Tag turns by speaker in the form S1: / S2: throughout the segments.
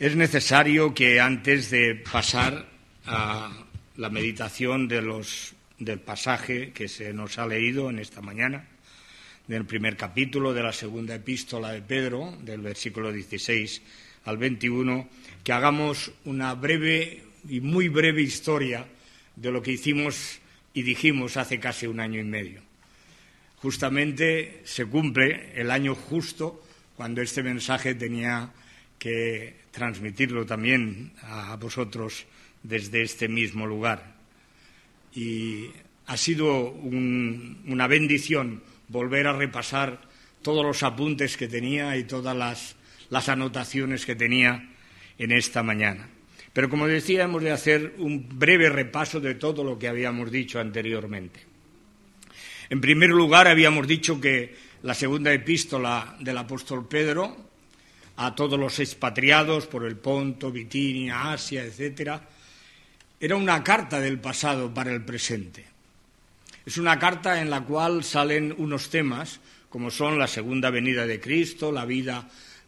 S1: Es necesario que antes de pasar a la meditación del pasaje que se nos ha leído en esta mañana, del primer capítulo de la segunda epístola de Pedro, del versículo 16 al 21, que hagamos una breve y muy breve historia de lo que hicimos y dijimos hace casi un año y medio. Justamente se cumple el año justo cuando este mensaje tenía que transmitirlo también a vosotros desde este mismo lugar. Y ha sido una bendición volver a repasar todos los apuntes que tenía y todas las anotaciones que tenía en esta mañana. Pero como decía, hemos de hacer un breve repaso de todo lo que habíamos dicho anteriormente. En primer lugar, habíamos dicho que la segunda epístola del apóstol Pedro a todos los expatriados por el Ponto, Bitinia, Asia, etcétera, era una carta del pasado para el presente. Es una carta en la cual salen unos temas como son la segunda venida de Cristo, la vida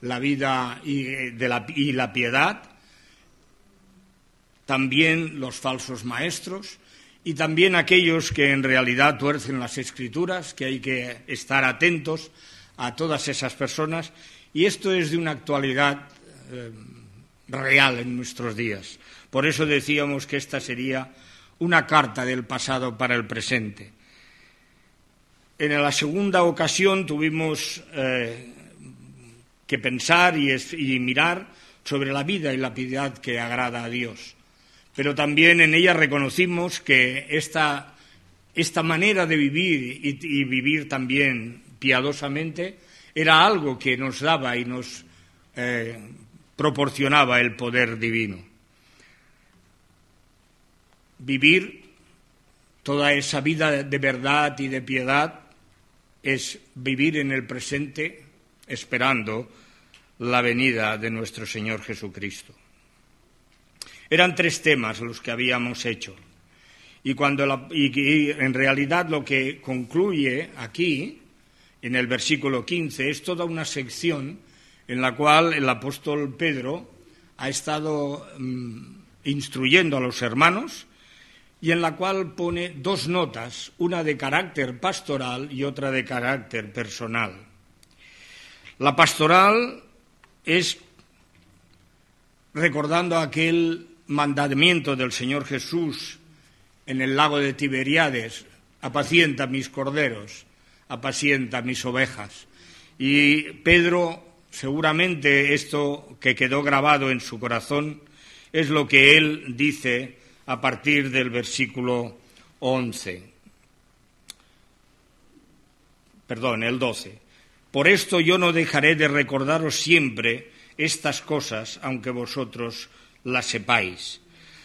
S1: y la piedad, también los falsos maestros y también aquellos que en realidad tuercen las Escrituras, que hay que estar atentos a todas esas personas, y esto es de una actualidad real en nuestros días. Por eso decíamos que esta sería una carta del pasado para el presente. En la segunda ocasión tuvimos que pensar y mirar sobre la vida y la piedad que agrada a Dios. Pero también en ella reconocimos que esta manera de vivir y vivir también piadosamente era algo que nos daba y nos proporcionaba el poder divino. Vivir toda esa vida de verdad y de piedad es vivir en el presente esperando la venida de nuestro Señor Jesucristo. Eran 3 temas los que habíamos hecho. Y en realidad lo que concluye aquí, en el versículo 15, es toda una sección en la cual el apóstol Pedro ha estado instruyendo a los hermanos y en la cual pone 2 notas, una de carácter pastoral y otra de carácter personal. La pastoral es recordando aquel mandamiento del Señor Jesús en el lago de Tiberíades: apacienta mis corderos, apacienta mis ovejas. Y Pedro, seguramente esto que quedó grabado en su corazón es lo que él dice a partir del versículo 12. Por esto yo no dejaré de recordaros siempre estas cosas, aunque vosotros las sepáis.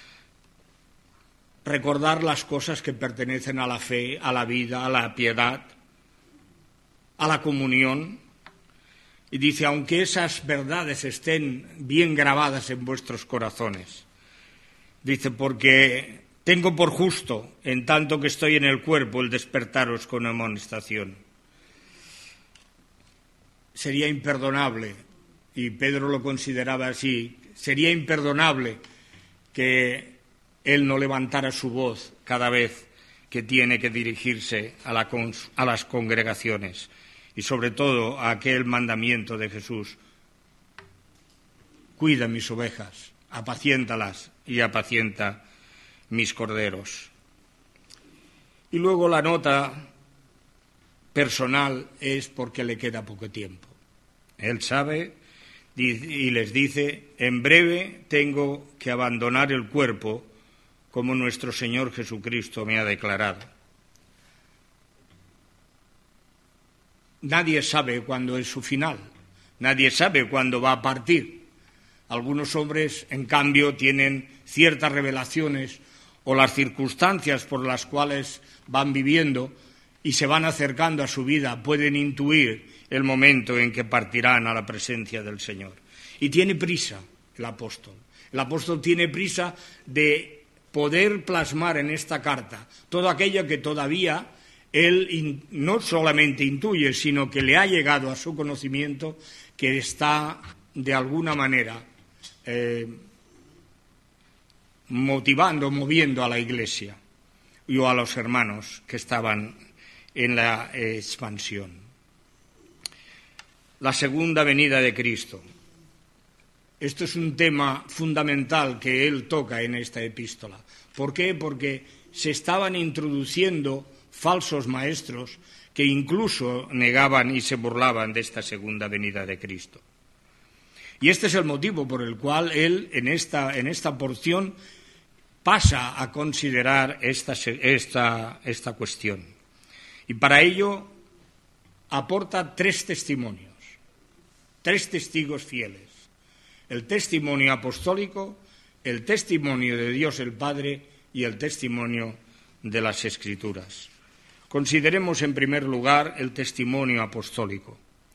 S1: Recordar las cosas que pertenecen a la fe, a la vida, a la piedad, a la comunión. Y dice, aunque esas verdades estén bien grabadas en vuestros corazones. Dice, porque tengo por justo, en tanto que estoy en el cuerpo, el despertaros con amonestación. Sería imperdonable, y Pedro lo consideraba así, sería imperdonable que él no levantara su voz cada vez que tiene que dirigirse a las congregaciones, y sobre todo a aquel mandamiento de Jesús: cuida mis ovejas, apaciéntalas y apacienta mis corderos. Y luego la nota personal es porque le queda poco tiempo. Él sabe y les dice, en breve tengo que abandonar el cuerpo como nuestro Señor Jesucristo me ha declarado. Nadie sabe cuándo es su final, nadie sabe cuándo va a partir. Algunos hombres, en cambio, tienen ciertas revelaciones o las circunstancias por las cuales van viviendo y se van acercando a su vida, pueden intuir el momento en que partirán a la presencia del Señor. Y tiene prisa el apóstol. El apóstol tiene prisa de poder plasmar en esta carta todo aquello que todavía él no solamente intuye, sino que le ha llegado a su conocimiento, que está de alguna manera moviendo a la Iglesia y a los hermanos que estaban en la expansión. La segunda venida de Cristo. Esto es un tema fundamental que él toca en esta epístola. ¿Por qué? Porque se estaban introduciendo falsos maestros que incluso negaban y se burlaban de esta segunda venida de Cristo. Y este es el motivo por el cual él en esta porción pasa a considerar esta cuestión. Y para ello aporta 3 testimonios, 3 testigos fieles. El testimonio apostólico, el testimonio de Dios el Padre y el testimonio de las Escrituras. Consideremos en primer lugar el testimonio apostólico.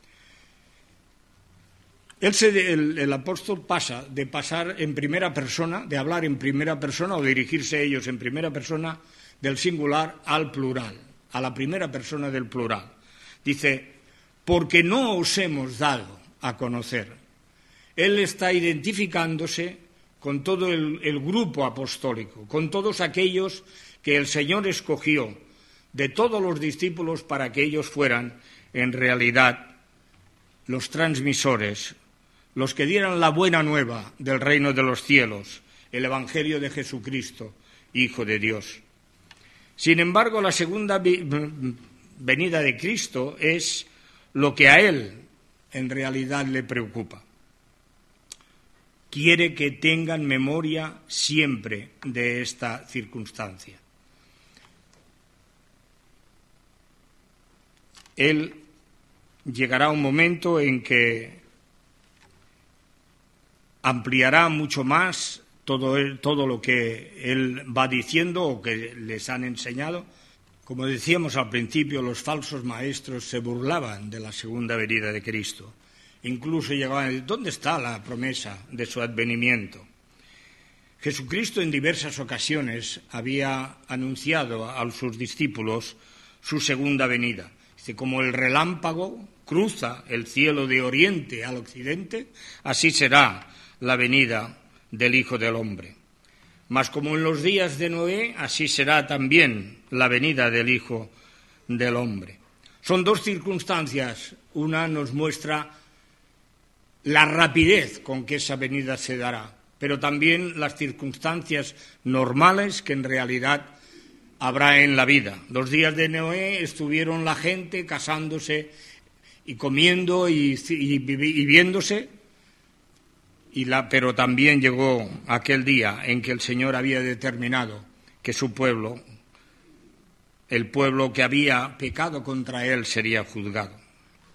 S1: El apóstol pasa de pasar en primera persona, de hablar en primera persona o dirigirse a ellos en primera persona, del singular al plural, a la primera persona del plural. Dice, porque no os hemos dado a conocer. Él está identificándose con todo el grupo apostólico, con todos aquellos que el Señor escogió de todos los discípulos para que ellos fueran, en realidad, los transmisores, los que dieran la buena nueva del reino de los cielos, el Evangelio de Jesucristo, Hijo de Dios. Sin embargo, la segunda venida de Cristo es lo que a él, en realidad, le preocupa. Quiere que tengan memoria siempre de esta circunstancia. Él llegará un momento en que ampliará mucho más todo lo que él va diciendo o que les han enseñado. Como decíamos al principio, los falsos maestros se burlaban de la segunda venida de Cristo. Incluso llegaban a decir, ¿dónde está la promesa de su advenimiento? Jesucristo en diversas ocasiones había anunciado a sus discípulos su segunda venida. Dice, como el relámpago cruza el cielo de oriente al occidente, así será la venida del Hijo del Hombre. Mas como en los días de Noé, así será también la venida del Hijo del Hombre. Son 2 circunstancias. Una nos muestra la rapidez con que esa venida se dará, pero también las circunstancias normales que en realidad habrá en la vida. Los días de Noé estuvieron la gente casándose y comiendo y viéndose, pero también llegó aquel día en que el Señor había determinado que su pueblo, el pueblo que había pecado contra él, sería juzgado.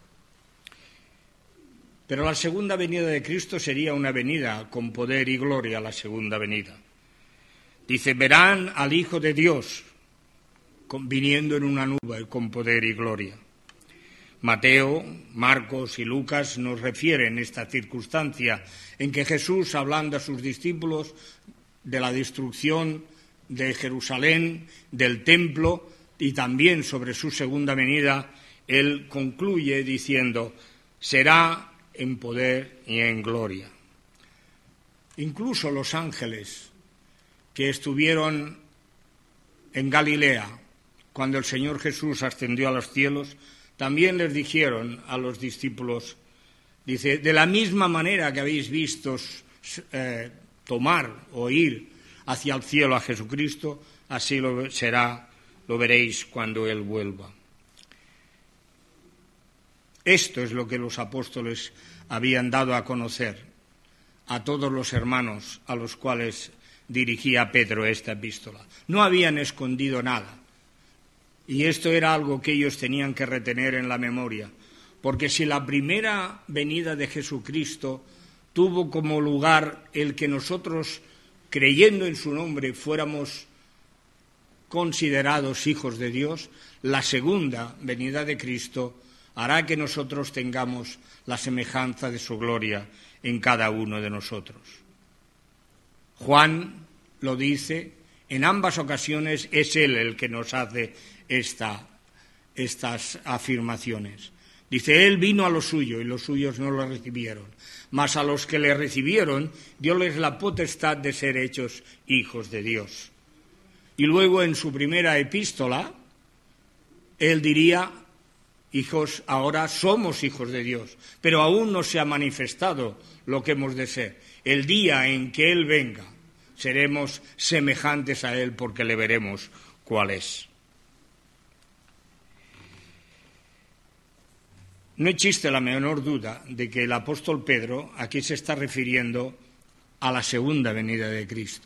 S1: Pero la segunda venida de Cristo sería una venida con poder y gloria, la segunda venida. Dice, verán al Hijo de Dios viniendo en una nube con poder y gloria. Mateo, Marcos y Lucas nos refieren esta circunstancia en que Jesús, hablando a sus discípulos de la destrucción de Jerusalén, del templo y también sobre su segunda venida, él concluye diciendo, será en poder y en gloria. Incluso los ángeles que estuvieron en Galilea cuando el Señor Jesús ascendió a los cielos, también les dijeron a los discípulos, dice, de la misma manera que habéis visto tomar o ir hacia el cielo a Jesucristo, así lo veréis cuando Él vuelva. Esto es lo que los apóstoles habían dado a conocer a todos los hermanos a los cuales dirigía Pedro esta epístola. No habían escondido nada. Y esto era algo que ellos tenían que retener en la memoria, porque si la primera venida de Jesucristo tuvo como lugar el que nosotros, creyendo en su nombre, fuéramos considerados hijos de Dios, la segunda venida de Cristo hará que nosotros tengamos la semejanza de su gloria en cada uno de nosotros. Juan lo dice, en ambas ocasiones es él el que nos hace estas afirmaciones. Dice, Él vino a lo suyo y los suyos no lo recibieron. Mas a los que le recibieron, dióles la potestad de ser hechos hijos de Dios. Y luego en su primera epístola, Él diría, hijos, ahora somos hijos de Dios, pero aún no se ha manifestado lo que hemos de ser. El día en que Él venga, seremos semejantes a Él porque le veremos cuál es. No existe la menor duda de que el apóstol Pedro aquí se está refiriendo a la segunda venida de Cristo.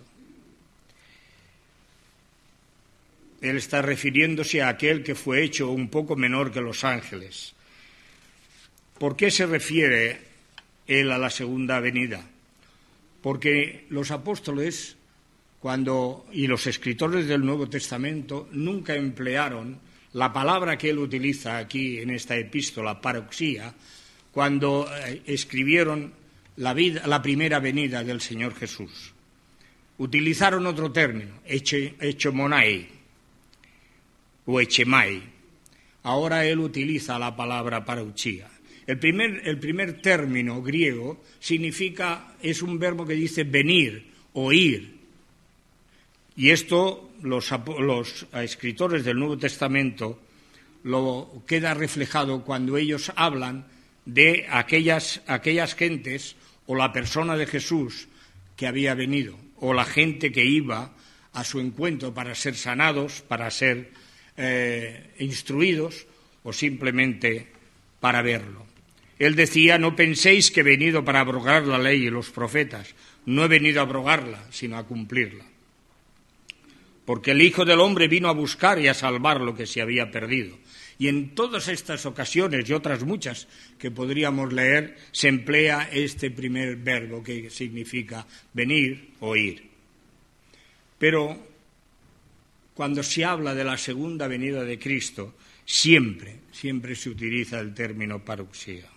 S1: Él está refiriéndose a aquel que fue hecho un poco menor que los ángeles. ¿Por qué se refiere él a la segunda venida? Porque los apóstoles y los escritores del Nuevo Testamento nunca emplearon la palabra que él utiliza aquí en esta epístola, parouxía, cuando escribieron la primera venida del Señor Jesús. Utilizaron otro término, echemonai o echemai. Ahora él utiliza la palabra parouxía. El primer término griego es un verbo que dice venir o ir. Y esto los escritores del Nuevo Testamento lo queda reflejado cuando ellos hablan de aquellas gentes o la persona de Jesús que había venido o la gente que iba a su encuentro para ser sanados, para ser instruidos o simplemente para verlo. Él decía, no penséis que he venido para abrogar la ley y los profetas. No he venido a abrogarla, sino a cumplirla. Porque el Hijo del Hombre vino a buscar y a salvar lo que se había perdido. Y en todas estas ocasiones y otras muchas que podríamos leer, se emplea este primer verbo que significa venir o ir. Pero cuando se habla de la segunda venida de Cristo, siempre se utiliza el término parouxía.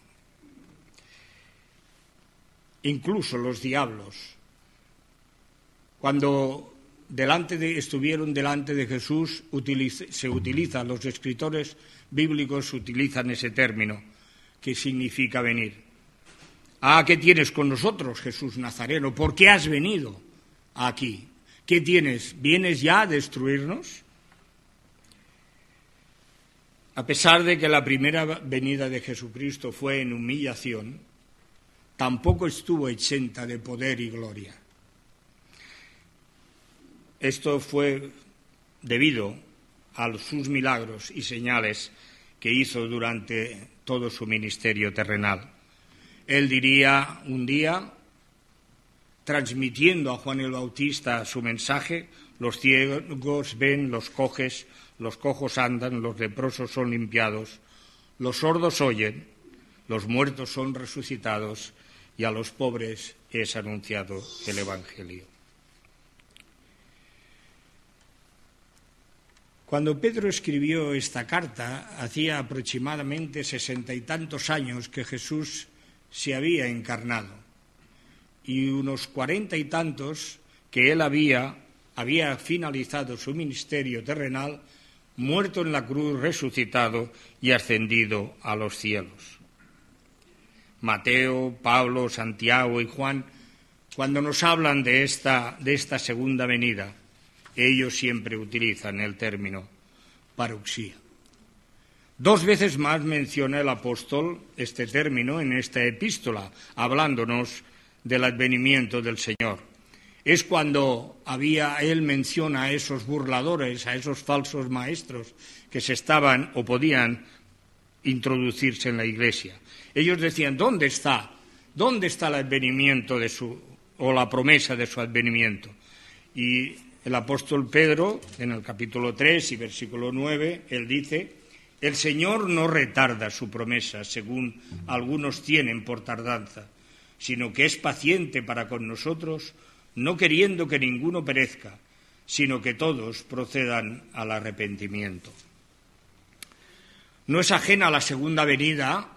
S1: Incluso los diablos, cuando estuvieron delante de Jesús, los escritores bíblicos utilizan ese término que significa venir. ¿Qué tienes con nosotros, Jesús Nazareno? ¿Por qué has venido aquí? ¿Qué tienes? ¿Vienes ya a destruirnos? A pesar de que la primera venida de Jesucristo fue en humillación, tampoco estuvo exenta de poder y gloria. Esto fue debido a sus milagros y señales que hizo durante todo su ministerio terrenal. Él diría un día, transmitiendo a Juan el Bautista su mensaje, los ciegos ven, los cojos andan, los leprosos son limpiados, los sordos oyen, los muertos son resucitados y a los pobres es anunciado el Evangelio. Cuando Pedro escribió esta carta, hacía aproximadamente 60 y tantos años que Jesús se había encarnado y unos 40 y tantos que él había finalizado su ministerio terrenal, muerto en la cruz, resucitado y ascendido a los cielos. Mateo, Pablo, Santiago y Juan, cuando nos hablan de esta segunda venida, ellos siempre utilizan el término parouxía. 2 veces más menciona el apóstol este término en esta epístola, hablándonos del advenimiento del Señor. Es cuando él menciona a esos burladores, a esos falsos maestros que se estaban o podían introducirse en la iglesia. Ellos decían, ¿dónde está el advenimiento o la promesa de su advenimiento? Y el apóstol Pedro, en el capítulo 3 y versículo 9, él dice, el Señor no retarda su promesa, según algunos tienen por tardanza, sino que es paciente para con nosotros, no queriendo que ninguno perezca, sino que todos procedan al arrepentimiento. No es ajena a la segunda venida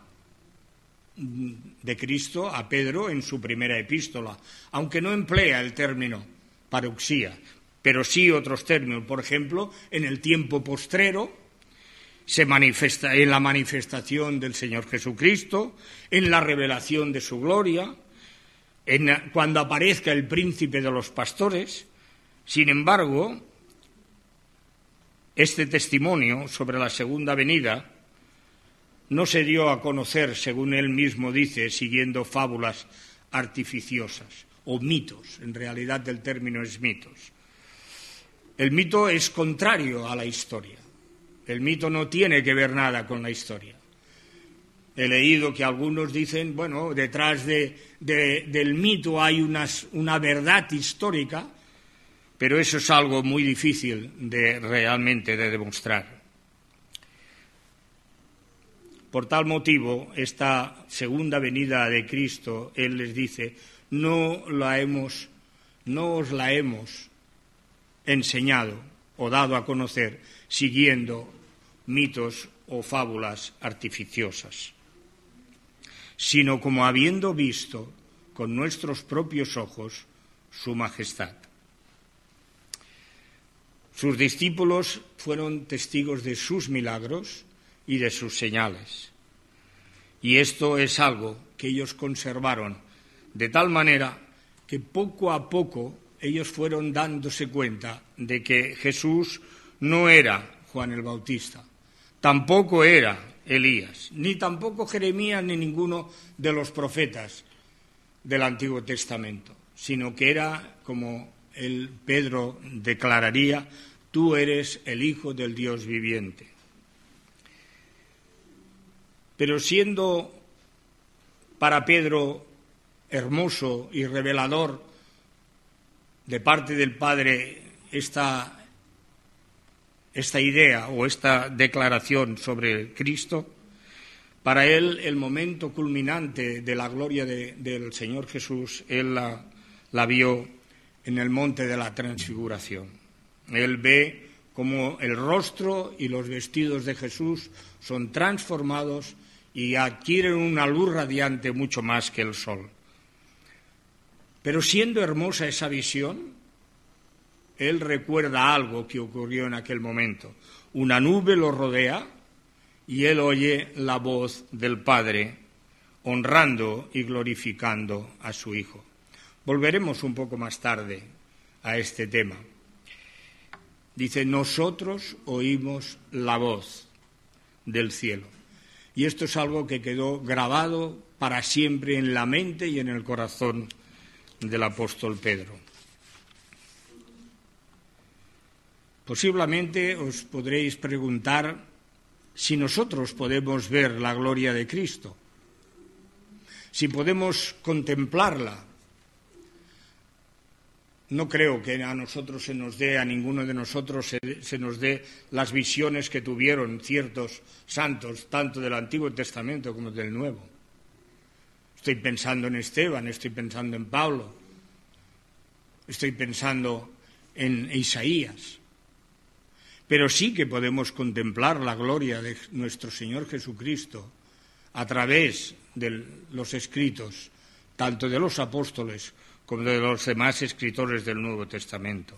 S1: de Cristo a Pedro en su primera epístola, aunque no emplea el término parouxía, pero sí otros términos. Por ejemplo, en el tiempo postrero se manifiesta en la manifestación del Señor Jesucristo, en la revelación de su gloria, cuando aparezca el príncipe de los pastores. Sin embargo, este testimonio sobre la segunda venida no se dio a conocer, según él mismo dice, siguiendo fábulas artificiosas o mitos. En realidad el término es mitos. El mito es contrario a la historia. El mito no tiene que ver nada con la historia. He leído que algunos dicen, bueno, detrás del mito hay una verdad histórica, pero eso es algo muy difícil realmente de demostrar. Por tal motivo, esta segunda venida de Cristo, Él les dice, no os la hemos enseñado o dado a conocer siguiendo mitos o fábulas artificiosas, sino como habiendo visto con nuestros propios ojos su majestad. Sus discípulos fueron testigos de sus milagros y de sus señales. Y esto es algo que ellos conservaron de tal manera que poco a poco ellos fueron dándose cuenta de que Jesús no era Juan el Bautista, tampoco era Elías, ni tampoco Jeremías ni ninguno de los profetas del Antiguo Testamento, sino que era, como Pedro declararía, tú eres el Hijo del Dios viviente. Pero siendo para Pedro hermoso y revelador de parte del Padre esta idea o esta declaración sobre Cristo, para él el momento culminante de la gloria del Señor Jesús, él la vio en el monte de la transfiguración. Él ve cómo el rostro y los vestidos de Jesús son transformados y adquieren una luz radiante mucho más que el sol. Pero siendo hermosa esa visión, él recuerda algo que ocurrió en aquel momento. Una nube lo rodea y él oye la voz del Padre honrando y glorificando a su Hijo. Volveremos un poco más tarde a este tema. Dice, nosotros oímos la voz del cielo. Y esto es algo que quedó grabado para siempre en la mente y en el corazón del apóstol Pedro. Posiblemente os podréis preguntar si nosotros podemos ver la gloria de Cristo, si podemos contemplarla. No creo que a nosotros se nos dé, a ninguno de nosotros se nos dé las visiones que tuvieron ciertos santos, tanto del Antiguo Testamento como del Nuevo. Estoy pensando en Esteban, estoy pensando en Pablo, estoy pensando en Isaías. Pero sí que podemos contemplar la gloria de nuestro Señor Jesucristo a través de los escritos, tanto de los apóstoles como de los demás escritores del Nuevo Testamento.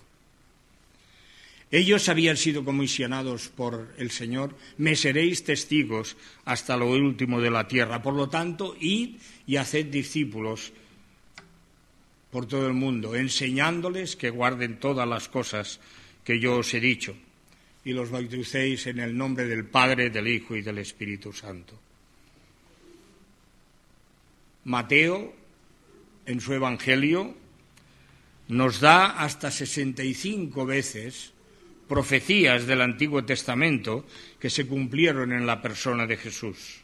S1: Ellos habían sido comisionados por el Señor, me seréis testigos hasta lo último de la tierra. Por lo tanto, id y haced discípulos por todo el mundo, enseñándoles que guarden todas las cosas que yo os he dicho, y los bauticéis en el nombre del Padre, del Hijo y del Espíritu Santo. Mateo, en su Evangelio, nos da hasta 65 veces profecías del Antiguo Testamento que se cumplieron en la persona de Jesús.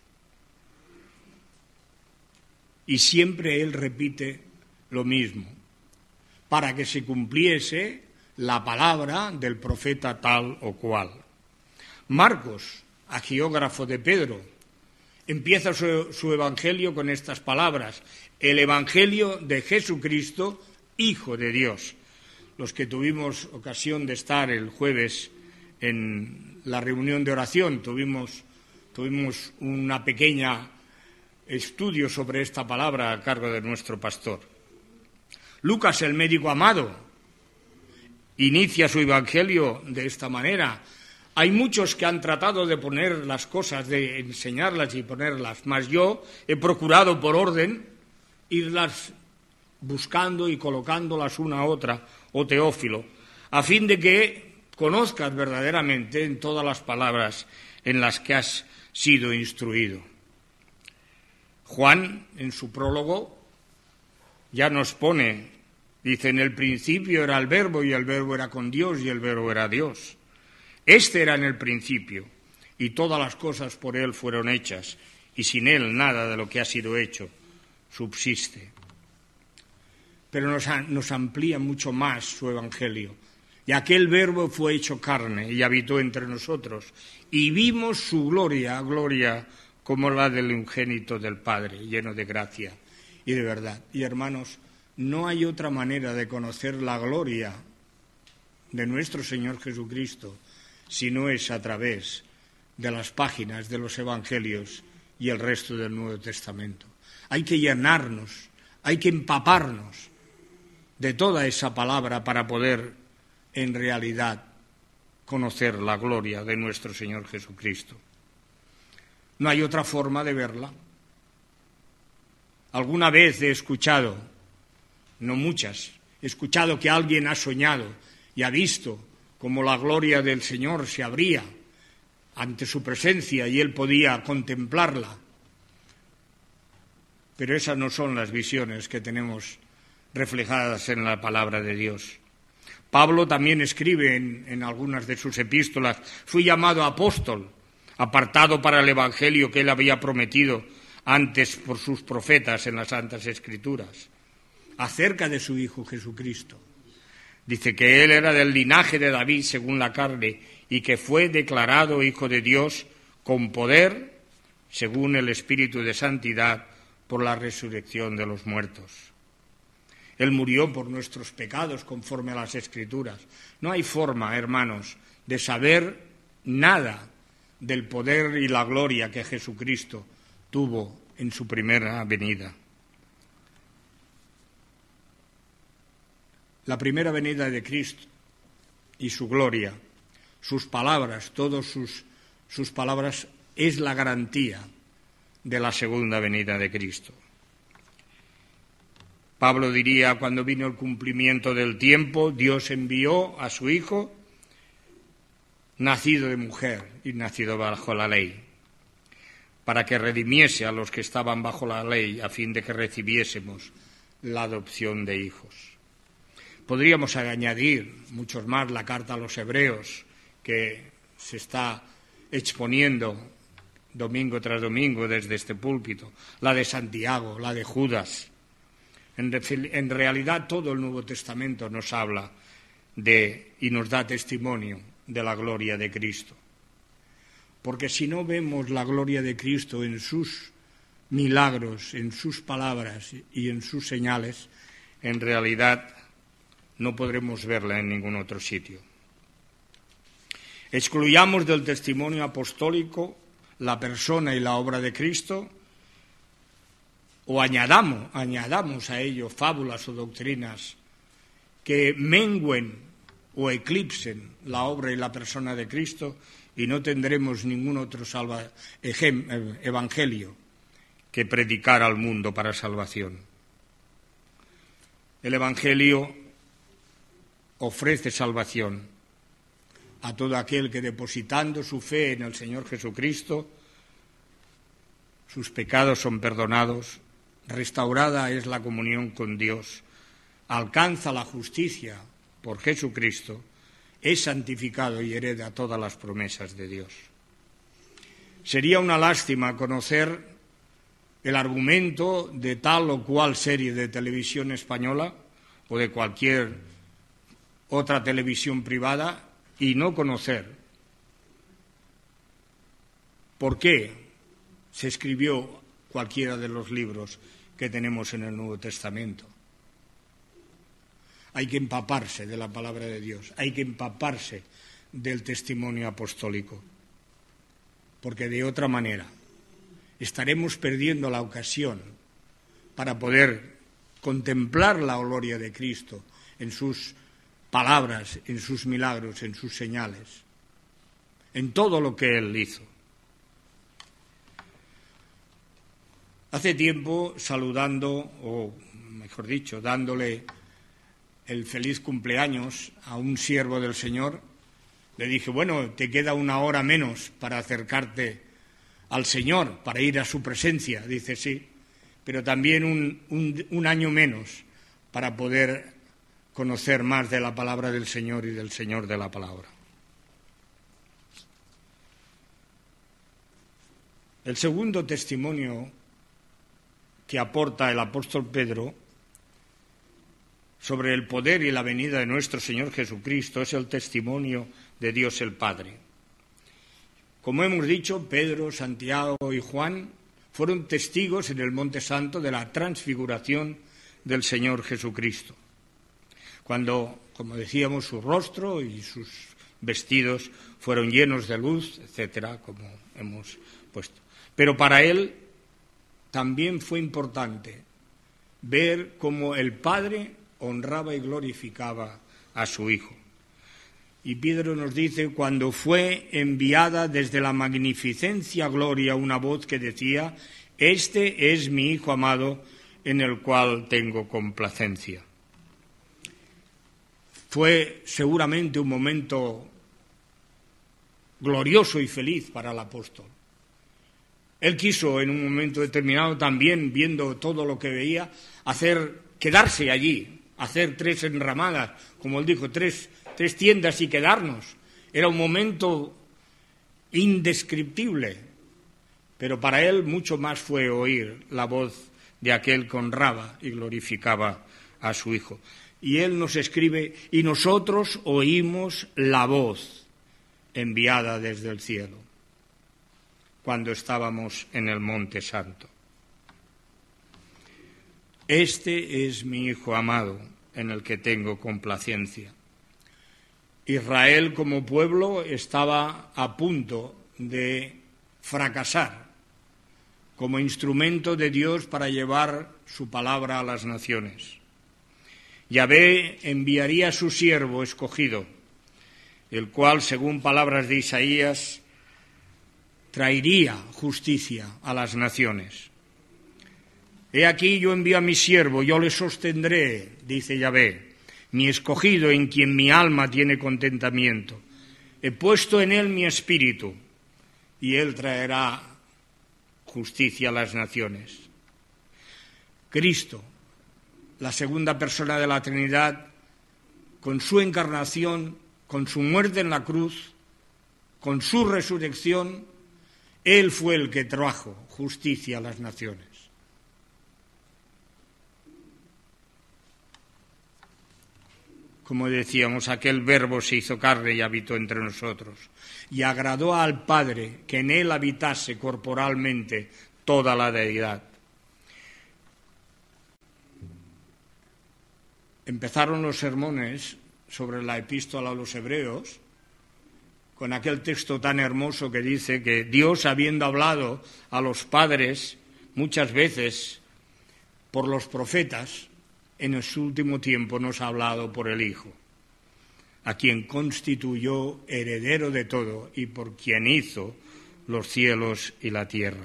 S1: Y siempre él repite lo mismo, para que se cumpliese la palabra del profeta tal o cual. Marcos, agiógrafo de Pedro, empieza su Evangelio con estas palabras: el Evangelio de Jesucristo, Hijo de Dios. Los que tuvimos ocasión de estar el jueves en la reunión de oración, tuvimos una pequeña estudio sobre esta palabra a cargo de nuestro pastor. Lucas, el médico amado, inicia su Evangelio de esta manera: Hay muchos que han tratado de poner las cosas, de enseñarlas y ponerlas, mas yo he procurado por orden irlas buscando y colocándolas una a otra, oh Teófilo, a fin de que conozcas verdaderamente en todas las palabras en las que has sido instruido. Juan, en su prólogo, ya nos pone, dice, en el principio era el Verbo, y el Verbo era con Dios, y el Verbo era Dios. Este era en el principio, y todas las cosas por él fueron hechas, y sin él nada de lo que ha sido hecho subsiste. Pero nos amplía mucho más su evangelio. Y aquel Verbo fue hecho carne y habitó entre nosotros, y vimos su gloria, gloria como la del unigénito del Padre, lleno de gracia y de verdad. Y hermanos, no hay otra manera de conocer la gloria de nuestro Señor Jesucristo si no es a través de las páginas de los Evangelios y el resto del Nuevo Testamento. Hay que llenarnos, hay que empaparnos de toda esa palabra para poder en realidad conocer la gloria de nuestro Señor Jesucristo. No hay otra forma de verla. Alguna vez he escuchado, no muchas, he escuchado que alguien ha soñado y ha visto cómo la gloria del Señor se abría ante su presencia y él podía contemplarla. Pero esas no son las visiones que tenemos reflejadas en la palabra de Dios. Pablo también escribe en algunas de sus epístolas: fui llamado apóstol, apartado para el evangelio que él había prometido antes por sus profetas en las Santas Escrituras, acerca de su Hijo Jesucristo. Dice que él era del linaje de David según la carne y que fue declarado Hijo de Dios con poder según el Espíritu de Santidad por la resurrección de los muertos. Él murió por nuestros pecados conforme a las Escrituras. No hay forma, hermanos, de saber nada del poder y la gloria que Jesucristo tuvo en su primera venida. La primera venida de Cristo y su gloria, sus palabras, todas sus palabras, es la garantía de la segunda venida de Cristo. Pablo diría, cuando vino el cumplimiento del tiempo, Dios envió a su Hijo, nacido de mujer y nacido bajo la ley, para que redimiese a los que estaban bajo la ley, a fin de que recibiésemos la adopción de hijos. Podríamos añadir muchos más, la carta a los Hebreos, que se está exponiendo domingo tras domingo desde este púlpito, la de Santiago, la de Judas. En realidad todo el Nuevo Testamento nos habla y nos da testimonio de la gloria de Cristo. Porque si no vemos la gloria de Cristo en sus milagros, en sus palabras y en sus señales, en realidad no podremos verla en ningún otro sitio. Excluyamos del testimonio apostólico la persona y la obra de Cristo, o añadamos a ello fábulas o doctrinas que mengüen o eclipsen la obra y la persona de Cristo, y no tendremos ningún otro evangelio que predicar al mundo para salvación. El evangelio ofrece salvación a todo aquel que, depositando su fe en el Señor Jesucristo, sus pecados son perdonados, restaurada es la comunión con Dios, alcanza la justicia por Jesucristo, es santificado y hereda todas las promesas de Dios. Sería una lástima conocer el argumento de tal o cual serie de televisión española o de cualquier otra televisión privada y no conocer por qué se escribió cualquiera de los libros que tenemos en el Nuevo Testamento. Hay que empaparse de la palabra de Dios, hay que empaparse del testimonio apostólico, porque de otra manera estaremos perdiendo la ocasión para poder contemplar la gloria de Cristo en sus palabras, en sus milagros, en sus señales. en todo lo que Él hizo. Hace tiempo, saludando, o mejor dicho, dándole el feliz cumpleaños a un siervo del Señor, le dije, bueno, te queda 1 hora menos para acercarte al Señor, para ir a su presencia. Dice, sí, pero también un año menos para poder conocer más de la palabra del Señor y del Señor de la palabra. El segundo testimonio que aporta el apóstol Pedro sobre el poder y la venida de nuestro Señor Jesucristo es el testimonio de Dios el Padre. Como hemos dicho, Pedro, Santiago y Juan fueron testigos en el Monte Santo de la transfiguración del Señor Jesucristo, cuando, como decíamos, su rostro y sus vestidos fueron llenos de luz, etcétera, como hemos puesto. Pero para él también fue importante ver cómo el Padre honraba y glorificaba a su Hijo. Y Pedro nos dice, cuando fue enviada desde la magnificencia gloria una voz que decía, este es mi Hijo amado, en el cual tengo complacencia. Fue seguramente un momento glorioso y feliz para el apóstol. Él quiso en un momento determinado también, viendo todo lo que veía, quedarse allí, hacer 3 enramadas, como él dijo, tres tiendas y quedarnos. Era un momento indescriptible, pero para él mucho más fue oír la voz de aquel que honraba y glorificaba a su Hijo. Y él nos escribe, y nosotros oímos la voz enviada desde el cielo, cuando estábamos en el Monte Santo. Este es mi Hijo amado, en el que tengo complacencia. Israel como pueblo estaba a punto de fracasar como instrumento de Dios para llevar su palabra a las naciones. Yahvé enviaría a su siervo escogido, el cual, según palabras de Isaías, traería justicia a las naciones. He aquí yo envío a mi siervo, yo le sostendré, dice Yahvé, mi escogido en quien mi alma tiene contentamiento. He puesto en él mi espíritu, y él traerá justicia a las naciones. Cristo, la segunda persona de la Trinidad, con su encarnación, con su muerte en la cruz, con su resurrección, él fue el que trajo justicia a las naciones. Como decíamos, aquel Verbo se hizo carne y habitó entre nosotros, y agradó al Padre que en él habitase corporalmente toda la deidad. Empezaron los sermones sobre la epístola a los Hebreos con aquel texto tan hermoso que dice que Dios, habiendo hablado a los padres muchas veces por los profetas, en su último tiempo nos ha hablado por el Hijo, a quien constituyó heredero de todo y por quien hizo los cielos y la tierra.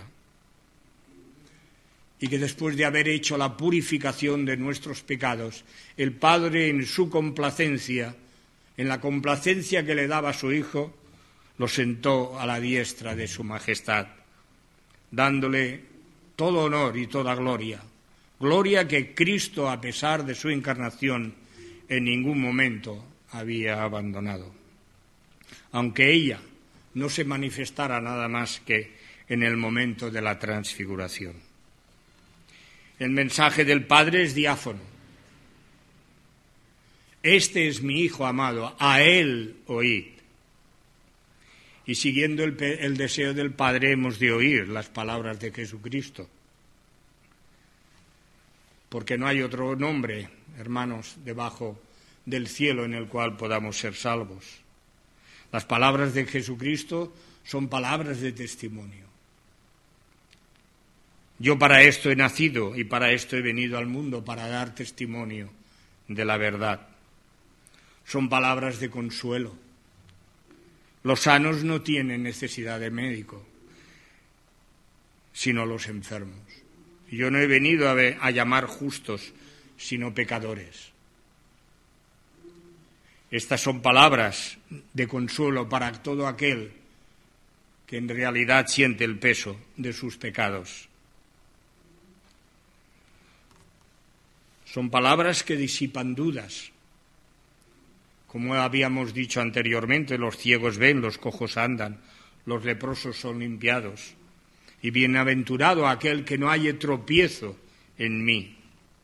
S1: Y que después de haber hecho la purificación de nuestros pecados, el Padre en su complacencia, en la complacencia que le daba a su Hijo, lo sentó a la diestra de su majestad, dándole todo honor y toda gloria. Gloria que Cristo, a pesar de su encarnación, en ningún momento había abandonado, aunque ella no se manifestara nada más que en el momento de la transfiguración. El mensaje del Padre es diáfano. Este es mi Hijo amado, a él oíd. Y siguiendo el deseo del Padre hemos de oír las palabras de Jesucristo, porque no hay otro nombre, hermanos, debajo del cielo en el cual podamos ser salvos. Las palabras de Jesucristo son palabras de testimonio. Yo para esto he nacido y para esto he venido al mundo, para dar testimonio de la verdad. Son palabras de consuelo, Los sanos no tienen necesidad de médico, sino los enfermos. Yo no he venido a llamar justos, sino pecadores. Estas son palabras de consuelo para todo aquel que en realidad siente el peso de sus pecados. Son palabras que disipan dudas. Como habíamos dicho anteriormente, los ciegos ven, los cojos andan, los leprosos son limpiados. Y bienaventurado aquel que no halle tropiezo en mí.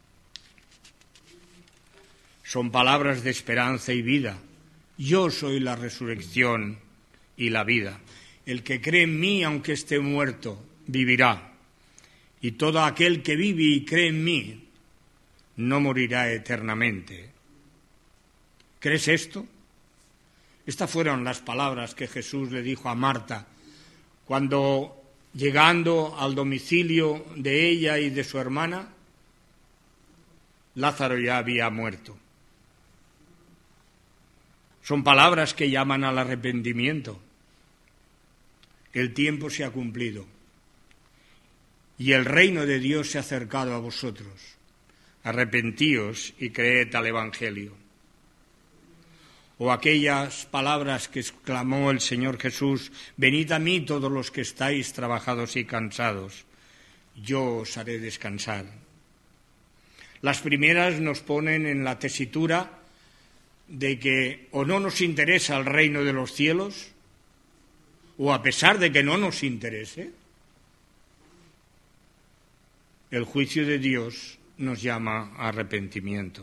S1: Son palabras de esperanza y vida. Yo soy la resurrección y la vida. El que cree en mí, aunque esté muerto, vivirá. Y todo aquel que vive y cree en mí, no morirá eternamente. ¿Crees esto? Estas fueron las palabras que Jesús le dijo a Marta cuando, llegando al domicilio de ella y de su hermana, Lázaro ya había muerto. Son palabras que llaman al arrepentimiento. El tiempo se ha cumplido y el reino de Dios se ha acercado a vosotros. Arrepentíos y creed al Evangelio. O aquellas palabras que exclamó el Señor Jesús: venid a mí todos los que estáis trabajados y cansados, yo os haré descansar. Las primeras nos ponen en la tesitura de que o no nos interesa el reino de los cielos, o a pesar de que no nos interese, el juicio de Dios nos llama a arrepentimiento.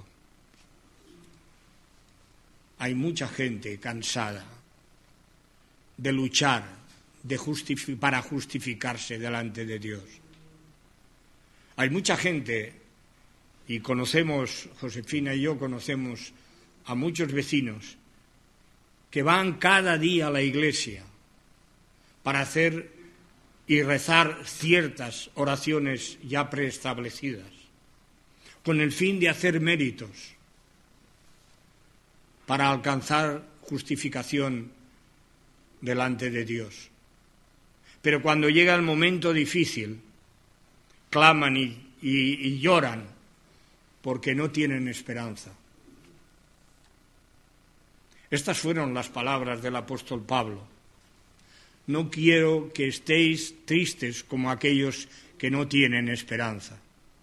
S1: Hay mucha gente cansada de luchar para justificarse delante de Dios. Hay mucha gente, y conocemos, Josefina y yo conocemos a muchos vecinos, que van cada día a la iglesia para hacer y rezar ciertas oraciones ya preestablecidas, con el fin de hacer méritos para alcanzar justificación delante de Dios. Pero cuando llega el momento difícil, claman y lloran porque no tienen esperanza. Estas fueron las palabras del apóstol Pablo. No quiero que estéis tristes como aquellos que no tienen esperanza.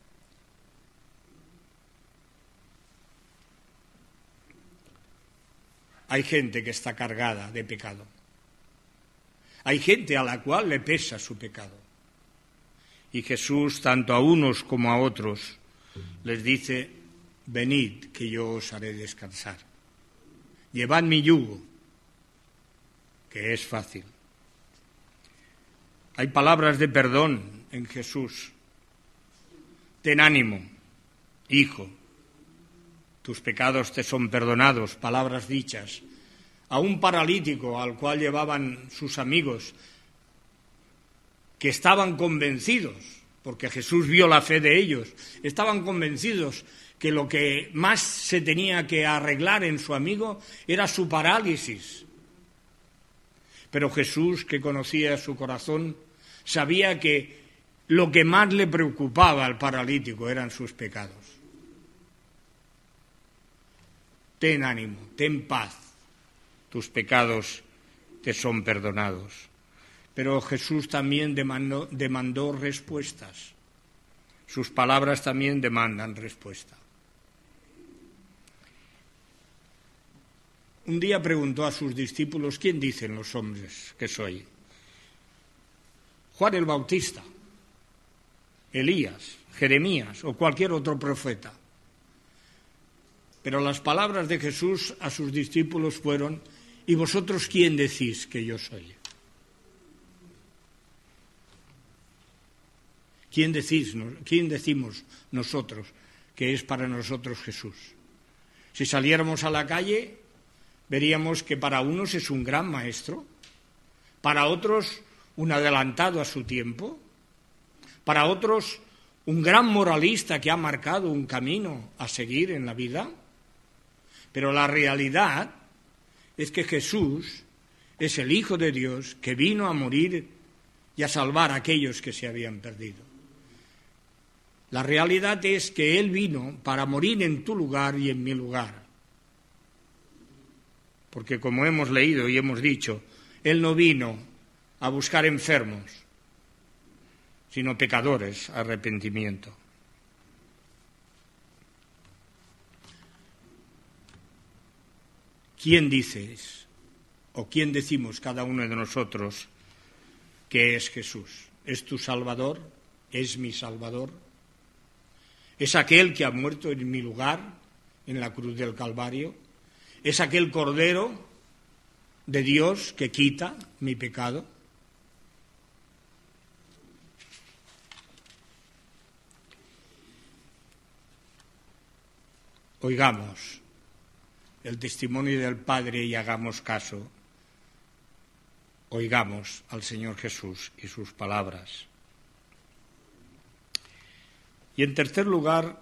S1: Hay gente que está cargada de pecado. Hay gente a la cual le pesa su pecado. Y Jesús, tanto a unos como a otros, les dice: venid, que yo os haré descansar. Llevad mi yugo, que es fácil. Hay palabras de perdón en Jesús. Ten ánimo, hijo, tus pecados te son perdonados, palabras dichas a un paralítico al cual llevaban sus amigos, que estaban convencidos, porque Jesús vio la fe de ellos, estaban convencidos que lo que más se tenía que arreglar en su amigo era su parálisis. Pero Jesús, que conocía su corazón, sabía que lo que más le preocupaba al paralítico eran sus pecados. Ten ánimo, ten paz, tus pecados te son perdonados. Pero Jesús también demandó respuestas. Sus palabras también demandan respuesta. Un día preguntó a sus discípulos: ¿quién dicen los hombres que soy? Juan el Bautista, Elías, Jeremías o cualquier otro profeta. Pero las palabras de Jesús a sus discípulos fueron: ¿y vosotros quién decís que yo soy? ¿Quién decimos nosotros que es para nosotros Jesús? Si saliéramos a la calle, veríamos que para unos es un gran maestro, para otros un adelantado a su tiempo, para otros un gran moralista que ha marcado un camino a seguir en la vida. Pero la realidad es que Jesús es el Hijo de Dios que vino a morir y a salvar a aquellos que se habían perdido. La realidad es que Él vino para morir en tu lugar y en mi lugar. Porque como hemos leído y hemos dicho, Él no vino a buscar enfermos, sino pecadores, arrepentimiento. ¿Quién dices, o quién decimos cada uno de nosotros que es Jesús? ¿Es tu Salvador? ¿Es mi Salvador? ¿Es aquel que ha muerto en mi lugar, en la cruz del Calvario? ¿Es aquel Cordero de Dios que quita mi pecado? Oigamos el testimonio del Padre y hagamos caso. Oigamos al Señor Jesús y sus palabras. Y en tercer lugar,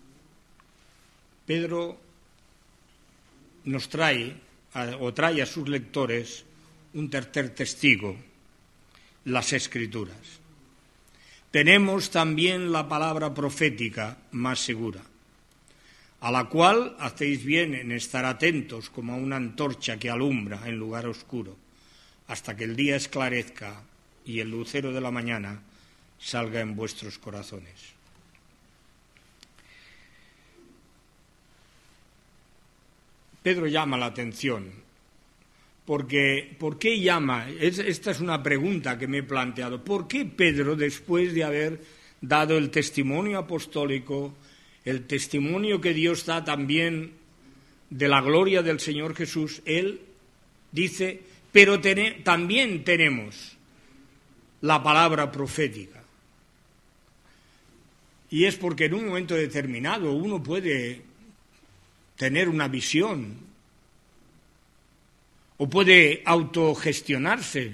S1: Pedro nos trae a sus lectores un tercer testigo, las Escrituras. Tenemos también la palabra profética más segura, a la cual hacéis bien en estar atentos como a una antorcha que alumbra en lugar oscuro, hasta que el día esclarezca y el lucero de la mañana salga en vuestros corazones. Pedro llama la atención, porque ¿por qué llama? Esta es una pregunta que me he planteado. ¿Por qué Pedro, después de haber dado el testimonio apostólico, el testimonio que Dios da también de la gloria del Señor Jesús, él dice, pero también tenemos la palabra profética? Y es porque en un momento determinado uno puede tener una visión o puede autogestionarse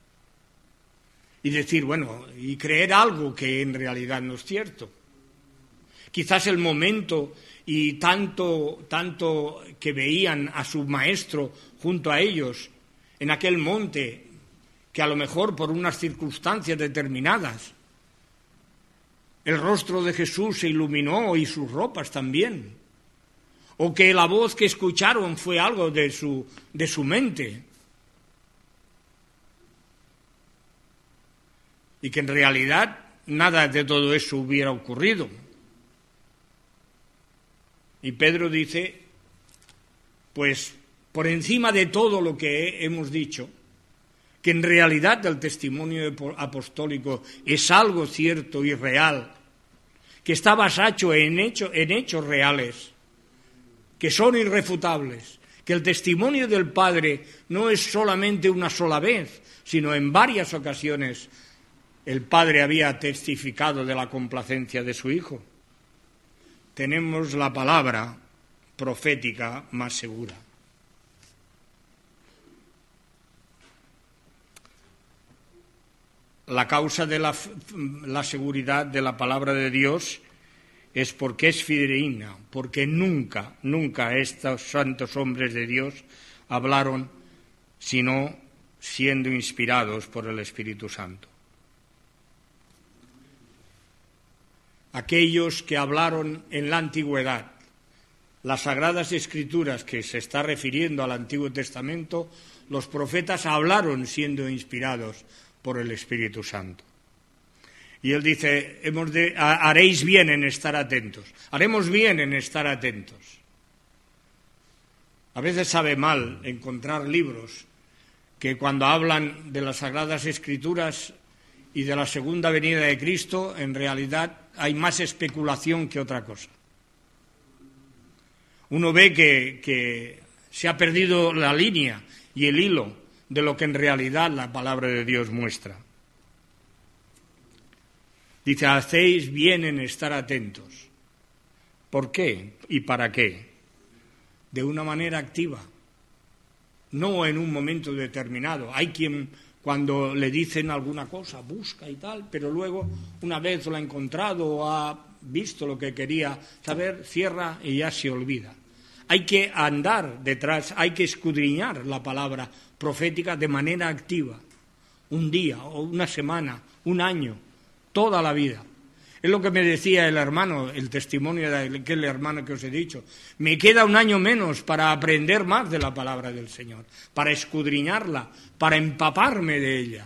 S1: y decir, bueno, y creer algo que en realidad no es cierto. Quizás el momento y tanto que veían a su maestro junto a ellos en aquel monte, que a lo mejor por unas circunstancias determinadas el rostro de Jesús se iluminó y sus ropas también, o que la voz que escucharon fue algo de su mente, y que en realidad nada de todo eso hubiera ocurrido. Y Pedro dice, pues por encima de todo lo que hemos dicho, que en realidad el testimonio apostólico es algo cierto y real, que está basado en hechos reales, que son irrefutables, que el testimonio del Padre no es solamente una sola vez, sino en varias ocasiones el Padre había testificado de la complacencia de su Hijo. Tenemos la palabra profética más segura. La causa de la seguridad de la palabra de Dios es porque es fidedigna, porque nunca estos santos hombres de Dios hablaron sino siendo inspirados por el Espíritu Santo. Aquellos que hablaron en la antigüedad, las Sagradas Escrituras que se está refiriendo al Antiguo Testamento, los profetas hablaron siendo inspirados por el Espíritu Santo. Y él dice, haréis bien en estar atentos, haremos bien en estar atentos. A veces sabe mal encontrar libros que cuando hablan de las Sagradas Escrituras y de la segunda venida de Cristo, en realidad hay más especulación que otra cosa. Uno ve que se ha perdido la línea y el hilo de lo que en realidad la palabra de Dios muestra. Dice, hacéis bien en estar atentos. ¿Por qué y para qué? De una manera activa, no en un momento determinado. Hay quien, cuando le dicen alguna cosa, busca y tal, pero luego, una vez lo ha encontrado o ha visto lo que quería saber, cierra y ya se olvida. Hay que andar detrás, hay que escudriñar la palabra profética de manera activa, un día o una semana, un año, toda la vida. Es lo que me decía el hermano, el testimonio de aquel hermano que os he dicho. Me queda un año menos para aprender más de la palabra del Señor, para escudriñarla, para empaparme de ella.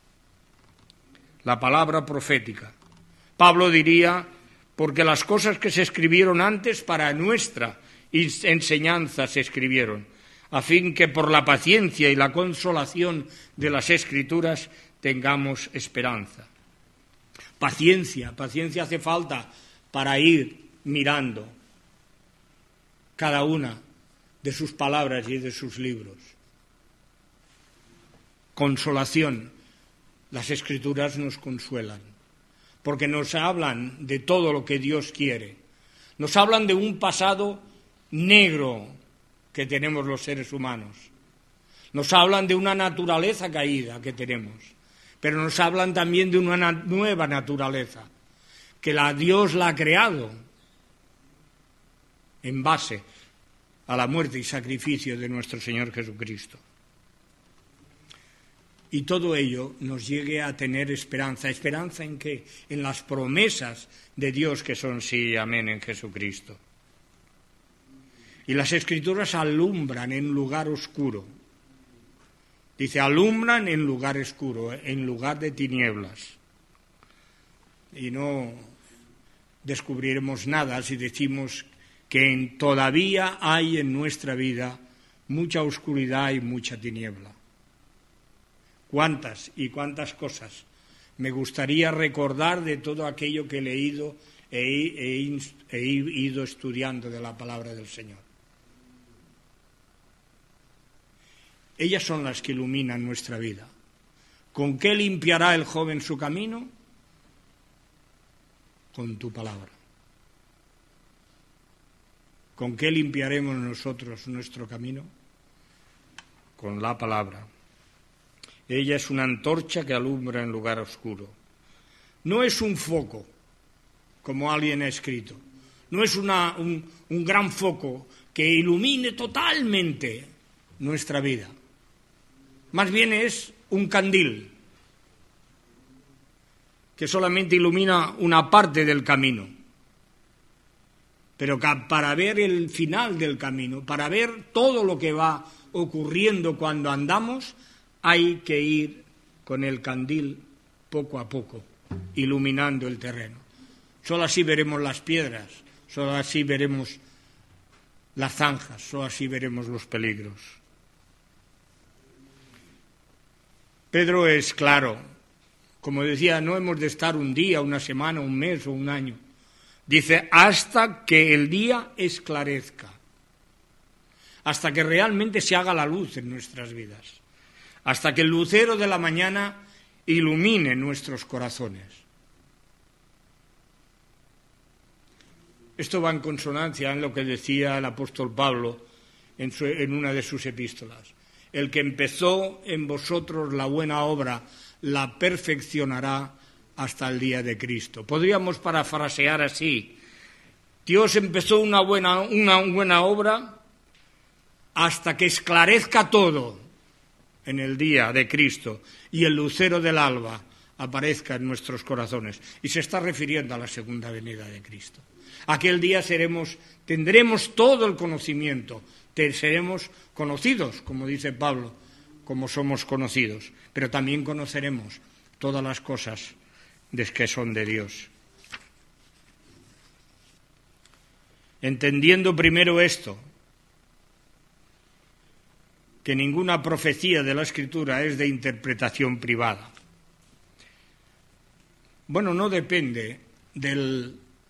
S1: La palabra profética. Pablo diría, porque las cosas que se escribieron antes para nuestra enseñanza se escribieron, a fin que por la paciencia y la consolación de las Escrituras tengamos esperanza. Paciencia hace falta para ir mirando cada una de sus palabras y de sus libros. Consolación. Las Escrituras nos consuelan, porque nos hablan de todo lo que Dios quiere. Nos hablan de un pasado negro que tenemos los seres humanos. Nos hablan de una naturaleza caída que tenemos, pero nos hablan también de una nueva naturaleza, que Dios la ha creado en base a la muerte y sacrificio de nuestro Señor Jesucristo. Y todo ello nos llegue a tener esperanza. ¿Esperanza en qué? En las promesas de Dios que son sí y amén en Jesucristo. Y las Escrituras alumbran en lugar oscuro. Dice, alumbran en lugar oscuro, en lugar de tinieblas. Y no descubriremos nada si decimos que todavía hay en nuestra vida mucha oscuridad y mucha tiniebla. Cuántas y cuántas cosas me gustaría recordar de todo aquello que he leído he ido estudiando de la palabra del Señor. Ellas son las que iluminan nuestra vida. ¿Con qué limpiará el joven su camino? Con tu palabra. ¿Con qué limpiaremos nosotros nuestro camino? Con la palabra. Ella es una antorcha que alumbra en lugar oscuro. No es un foco, como alguien ha escrito. No es un gran foco que ilumine totalmente nuestra vida. Más bien es un candil que solamente ilumina una parte del camino. Pero que para ver el final del camino, para ver todo lo que va ocurriendo cuando andamos, hay que ir con el candil poco a poco, iluminando el terreno. Solo así veremos las piedras, solo así veremos las zanjas, solo así veremos los peligros. Pedro es claro, como decía, no hemos de estar un día, una semana, un mes o un año. Dice, hasta que el día esclarezca, hasta que realmente se haga la luz en nuestras vidas, hasta que el lucero de la mañana ilumine nuestros corazones. Esto va en consonancia en lo que decía el apóstol Pablo en una de sus epístolas. El que empezó en vosotros la buena obra la perfeccionará hasta el día de Cristo. Podríamos parafrasear así. Dios empezó una buena obra hasta que esclarezca todo en el día de Cristo y el lucero del alba aparezca en nuestros corazones. Y se está refiriendo a la segunda venida de Cristo. Aquel día tendremos todo el conocimiento, seremos conocidos, como dice Pablo, como somos conocidos, pero también conoceremos todas las cosas que son de Dios. Entendiendo primero esto, que ninguna profecía de la Escritura es de interpretación privada. Bueno, no depende de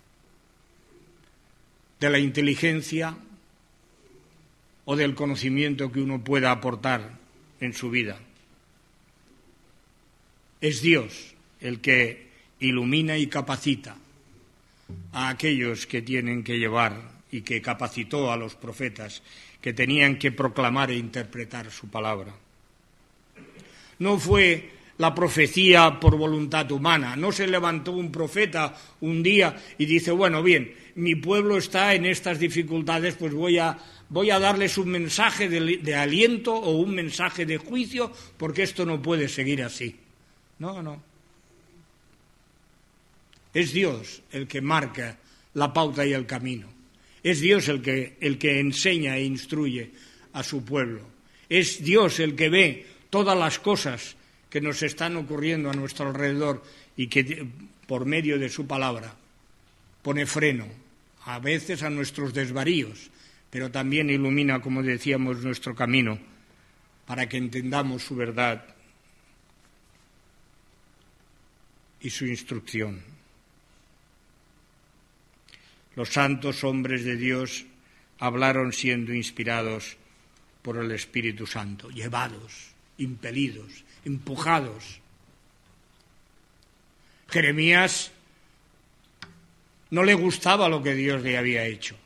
S1: la inteligencia o del conocimiento que uno pueda aportar en su vida. Es Dios el que ilumina y capacita a aquellos que tienen que llevar y que capacitó a los profetas que tenían que proclamar e interpretar su palabra. No fue la profecía por voluntad humana, no se levantó un profeta un día y dice, bueno, bien, mi pueblo está en estas dificultades, pues voy a voy a darles un mensaje de aliento o un mensaje de juicio, porque esto no puede seguir así. No. Es Dios el que marca la pauta y el camino. Es Dios el que enseña e instruye a su pueblo. Es Dios el que ve todas las cosas que nos están ocurriendo a nuestro alrededor y que por medio de su palabra pone freno a veces a nuestros desvaríos, pero también ilumina, como decíamos, nuestro camino para que entendamos su verdad y su instrucción. Los santos hombres de Dios hablaron siendo inspirados por el Espíritu Santo, llevados, impelidos, empujados. Jeremías no le gustaba lo que Dios le había hecho.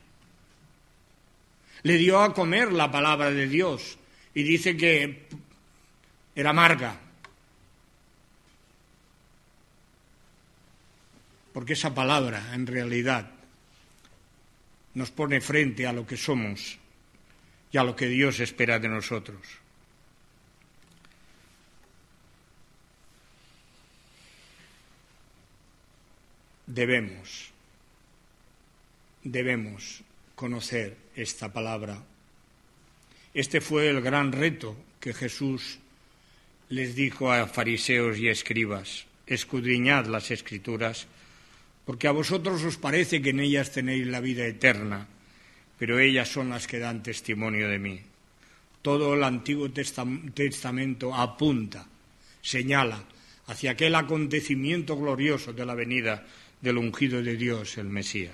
S1: Le dio a comer la palabra de Dios y dice que era amarga. Porque esa palabra, en realidad, nos pone frente a lo que somos y a lo que Dios espera de nosotros. Debemos conocer esta palabra. Este fue el gran reto que Jesús les dijo a fariseos y escribas: escudriñad las Escrituras, porque a vosotros os parece que en ellas tenéis la vida eterna, pero ellas son las que dan testimonio de mí. Todo el Antiguo Testamento apunta, señala hacia aquel acontecimiento glorioso de la venida del ungido de Dios, el Mesías.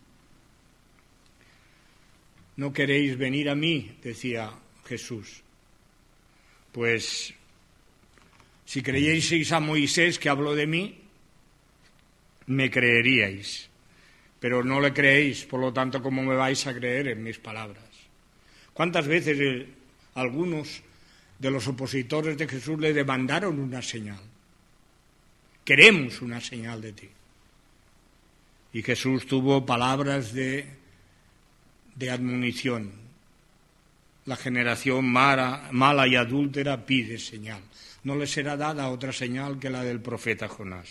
S1: ¿No queréis venir a mí?, decía Jesús. Pues si creyeseis a Moisés que habló de mí, me creeríais, pero no le creéis, por lo tanto, ¿cómo me vais a creer en mis palabras? ¿Cuántas veces algunos de los opositores de Jesús le demandaron una señal? Queremos una señal de ti. Y Jesús tuvo palabras de admonición. La generación mala y adúltera pide señal. No le será dada otra señal que la del profeta Jonás.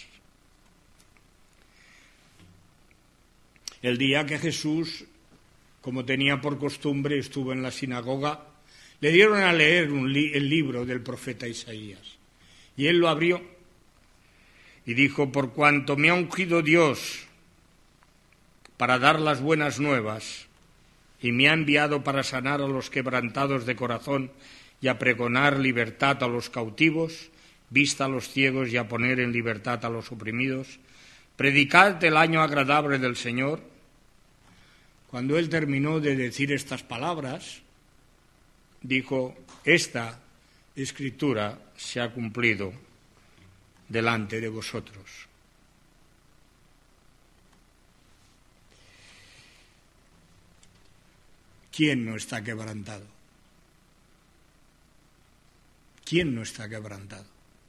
S1: El día que Jesús, como tenía por costumbre, estuvo en la sinagoga, le dieron a leer el libro del profeta Isaías. Y él lo abrió y dijo: por cuanto me ha ungido Dios para dar las buenas nuevas, y me ha enviado para sanar a los quebrantados de corazón y a pregonar libertad a los cautivos, vista a los ciegos y a poner en libertad a los oprimidos, predicad el año agradable del Señor. Cuando él terminó de decir estas palabras, dijo: esta escritura se ha cumplido delante de vosotros. ¿Quién no está quebrantado? ¿Quién no está quebrantado?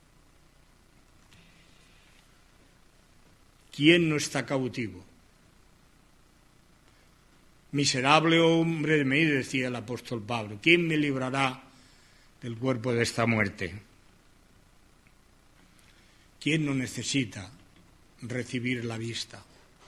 S1: ¿Quién no está cautivo? Miserable hombre de mí, decía el apóstol Pablo, ¿quién me librará del cuerpo de esta muerte? ¿Quién no necesita recibir la vista?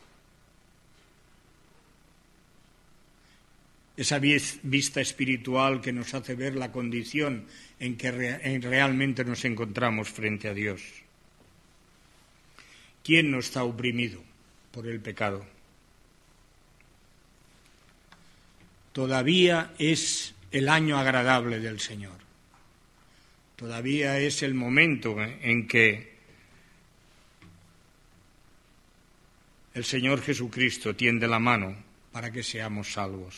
S1: Esa vista espiritual que nos hace ver la condición en que realmente nos encontramos frente a Dios. ¿Quién no está oprimido por el pecado? Todavía es el año agradable del Señor. Todavía es el momento en que el Señor Jesucristo tiende la mano para que seamos salvos.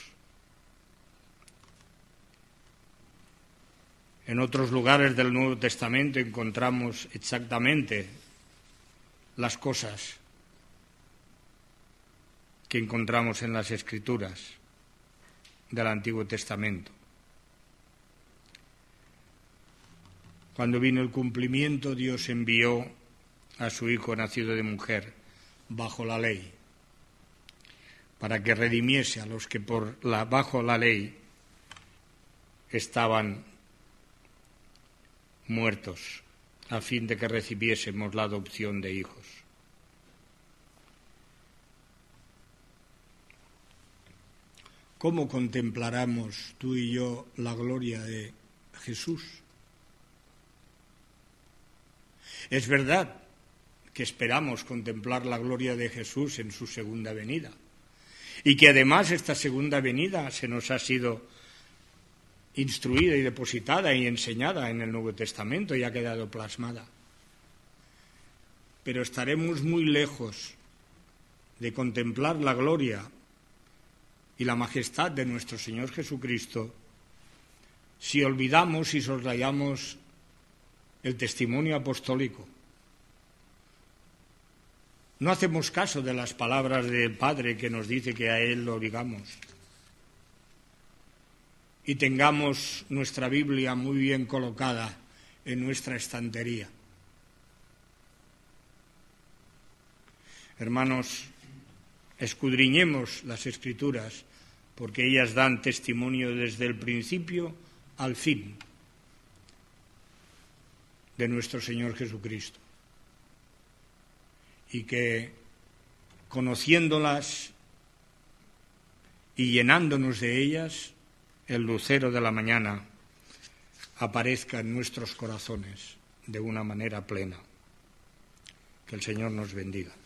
S1: En otros lugares del Nuevo Testamento encontramos exactamente las cosas que encontramos en las Escrituras del Antiguo Testamento. Cuando vino el cumplimiento, Dios envió a su Hijo nacido de mujer bajo la ley, para que redimiese a los que bajo la ley estaban muertos, a fin de que recibiésemos la adopción de hijos. ¿Cómo contemplaremos tú y yo la gloria de Jesús? Es verdad que esperamos contemplar la gloria de Jesús en su segunda venida, y que además esta segunda venida se nos ha sido instruida y depositada y enseñada en el Nuevo Testamento y ha quedado plasmada. Pero estaremos muy lejos de contemplar la gloria y la majestad de nuestro Señor Jesucristo si olvidamos y soslayamos el testimonio apostólico. No hacemos caso de las palabras del Padre que nos dice que a Él lo digamos. Y tengamos nuestra Biblia muy bien colocada en nuestra estantería. Hermanos, escudriñemos las Escrituras, porque ellas dan testimonio desde el principio al fin de nuestro Señor Jesucristo. Y que, conociéndolas y llenándonos de ellas, el lucero de la mañana aparezca en nuestros corazones de una manera plena. Que el Señor nos bendiga.